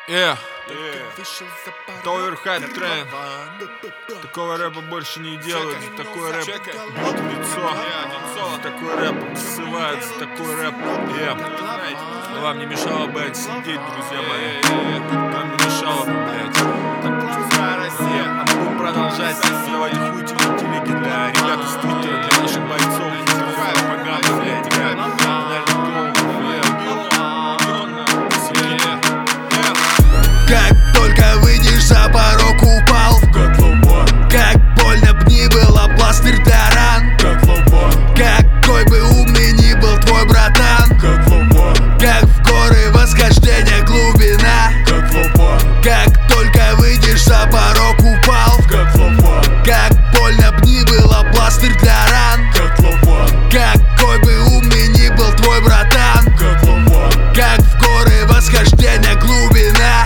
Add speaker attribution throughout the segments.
Speaker 1: Товерхайп трен. Такого рэпа больше не делают. Такой рэп бьет в лицо. Такой рэп ссывает. Такой рэп. Вам не мешало бы сидеть, друзья мои. Вам не мешало бы, блядь. А мы будем продолжать сделать охуительные телеги для ребят из Твиттера, для наших бойцов. Пропаганда, блядь, играет.
Speaker 2: Как только выйдешь за порог, упал в котлован. Как больно б ни было, пластырь для ран. Какой бы умный ни был твой братан. Как в горы восхождения глубина. Как только выйдешь за порог, упал в котлован. Как больно б ни было, пластырь для ран. Какой бы умный ни был твой братан. Как в горы восхождения глубина.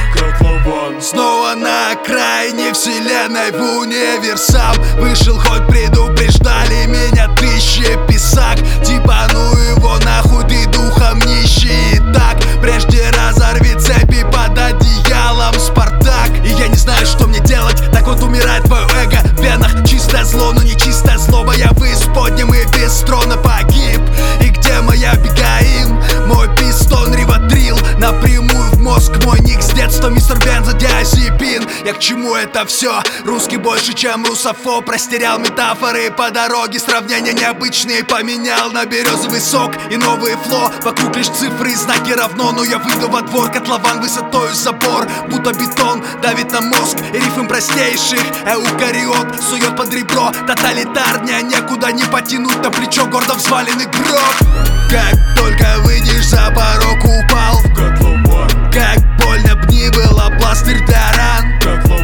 Speaker 2: Снова на окраине вселенной в универсам. Вышел, хоть предупреждали меня тысячи писак. Типа ну его нахуй, ты духом нищий. И так прежде разорви цепи под одеялом, Спартак. И я не знаю, что мне делать. Так вот умирает твое эго в венах. Чистое зло, но не чистая злоба. Я в исподнем и без трона погиб. И где моя Бегаим? Мой пистон Риватрил. Напрямую в мозг мой ник с детства. Мистер Бензодиазепин. Я к чему это все? Русский больше, чем русофоб. Растерял метафоры по дороге. Сравнения необычные поменял на березовый сок и новые фло. Вокруг лишь цифры и знаки равно. Но я выйду во двор, котлован высотою забор. Будто бетон давит на мозг и рифм простейших. Эукариот сует под ребро. Тоталитарнее некуда не потянуть на плечо гордо взваленный гроб. Как только выйдешь за порог, упал в котлован. Как больно б ни было, пластырь для ран.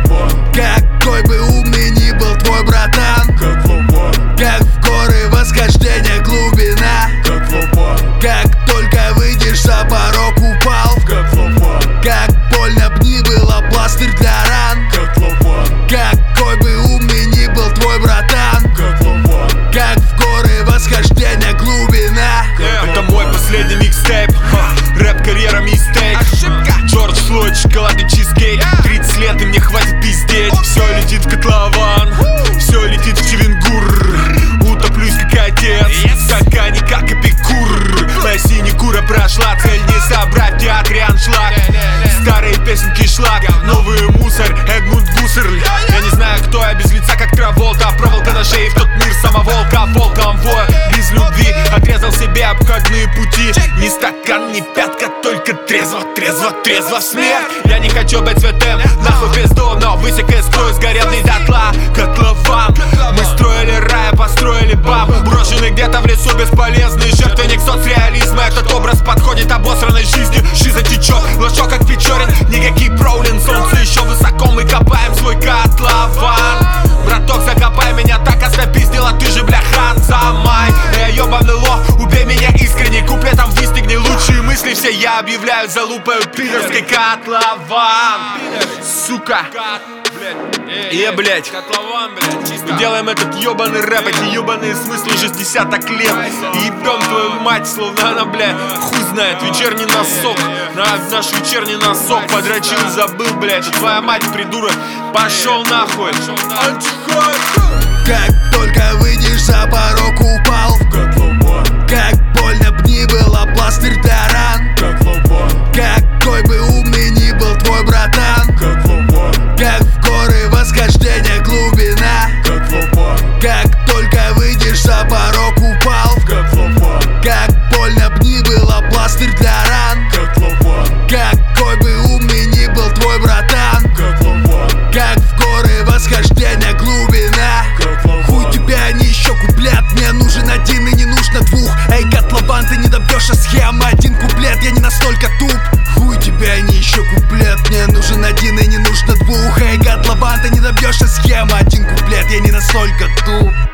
Speaker 2: Какой бы умный ни был твой братан. Как в горы восхождения глубина. Как только выйдешь за порог, упал в котлован. Как больно б ни было, пластырь для ран. Какой бы умный ни был твой братан. Как в горы восхождения глубина.
Speaker 1: Это мой последний микстейп. Рэп-карьера мистейк. Джордж Флойд, шоколадный чизкейк. 30 лет и мне хватит пиздеть. Все летит в котлован, все летит в Чевенгур. Утоплюсь как отец, стакане как Эпикур. Моя синекура прошла, цель не собрать в театре аншлаг. Старые песенки шлак, новый мусор, Эдмунд Гуссерль. Я не знаю, кто я без лица, как Траволта. Проволока на шее в тот мир самоволка. Волком воя, без любви, отрезал себе обходные пути. Ни стакан, ни пятка, только трезво, трезво, трезво в смерть. Я не хочу быть святым, нахуй пизду, но высек и строю, сгорелый дотла. Котлован, мы строили рай, построили баб. Брошенный где-то в лесу бесполезный жертвенник соцреализма. Этот образ подходит обосранной жизни. Жиза течет, ложок как Печорин, никаких проблем. Солнце еще высоко, мы копаем свой котлован. Браток, закопай меня, так оснопиздила, ты же бля хан Замай. Я ёбаный лох, убей меня искренне, куплетом выстегни лучшие мысли все. Я объявляю залупаю пидорский котлован. Сука. Блять, мы делаем этот ёбаный рэп, эти ёбаные смыслы уже с десяток лет. И ебем твою мать, словно она, бля, хуй знает. Вечерний носок, наш вечерний носок подрочил, забыл, блядь. Это твоя мать, придурок, пошел нахуй.
Speaker 2: Как только выйдешь за порог, упал в котлован. Как больно б ни было, пластырь для ран. Какой бы умный ни был твой братан. Как в горы восхождения глубина. Как только выйдешь за порог, упал в котлован. Как больно б ни было, пластырь для ран. Какой бы умный ни был твой братан. Как в горы восхождения глубина. Хуй тебя они еще куплет, мне нужен один и не нужно двух. Эй, котлован, ты не добьешься схемы, один куплет, я не настолько туп. Хуй тебя они еще куплет, мне нужен один и не нужно двух. Эй, котлован, ты не добьешься схемы, один куплет, я не настолько туп.